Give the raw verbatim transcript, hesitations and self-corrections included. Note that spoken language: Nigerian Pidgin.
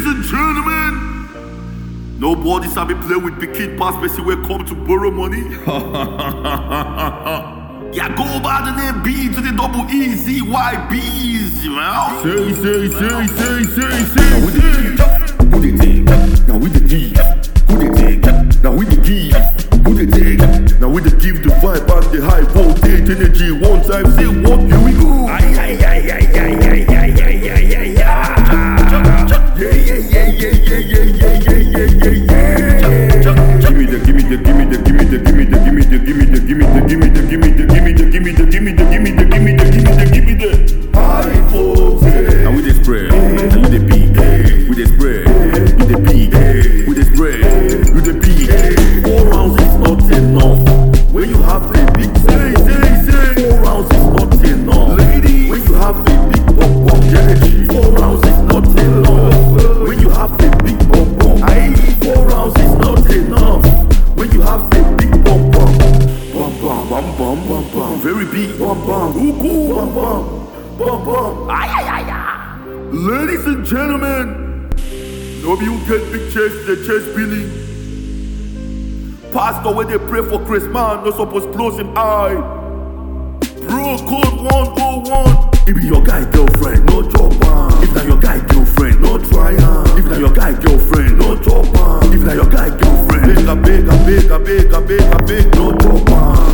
and gentlemen, nobody sabi play with pikin pass person wey come to borrow money. Yeah, go by the name B to the double E Z Y B's, you know? Say, say, say, say, say, say. Now we the give, who they take? Now we the give, who they take? Now we the give, who they take? Now we the give the vibe and the high voltage energy. One time, say what? Here we go. Ay, ay, ay, ay, ay, ay, ay, ay, ay, ay, ay. Yeah, yeah, yeah, yeah, yeah, yeah, yeah, yeah, yeah, yeah. Give me the, give me the, give me the, give me the, give me the, give me the, give me the, give me the, give me the, give me the, give me the, give me the, give me the, give me the, give me the, give me the, give me the. High voltage. Now we the spread, now you the big, we the spread, you the big, we the spread, you the big. Four rounds is not enough. When you have a big say, say, say. Four rounds is not enough. Lady, when you have a big bump bump energy. Four rounds is not enough. When you have a big bump bump. Aye, four rounds is not enough. When you have a big bump bump. Bum bum bum bum bum bum. Very big bum bum. Ooh cool bum bum. Bum bum. Ay ay ay ay. Ladies and gentlemen, no be you get big chest, the chest billing. Pastor when they pray for Chris man, no supposed close him eye. Bro code one oh one. If be your guy girlfriend, no drop on. If not your guy girlfriend, no try on. If not your guy girlfriend, no drop on. If not your guy girlfriend, Big a big a big a big a big a big no drop on.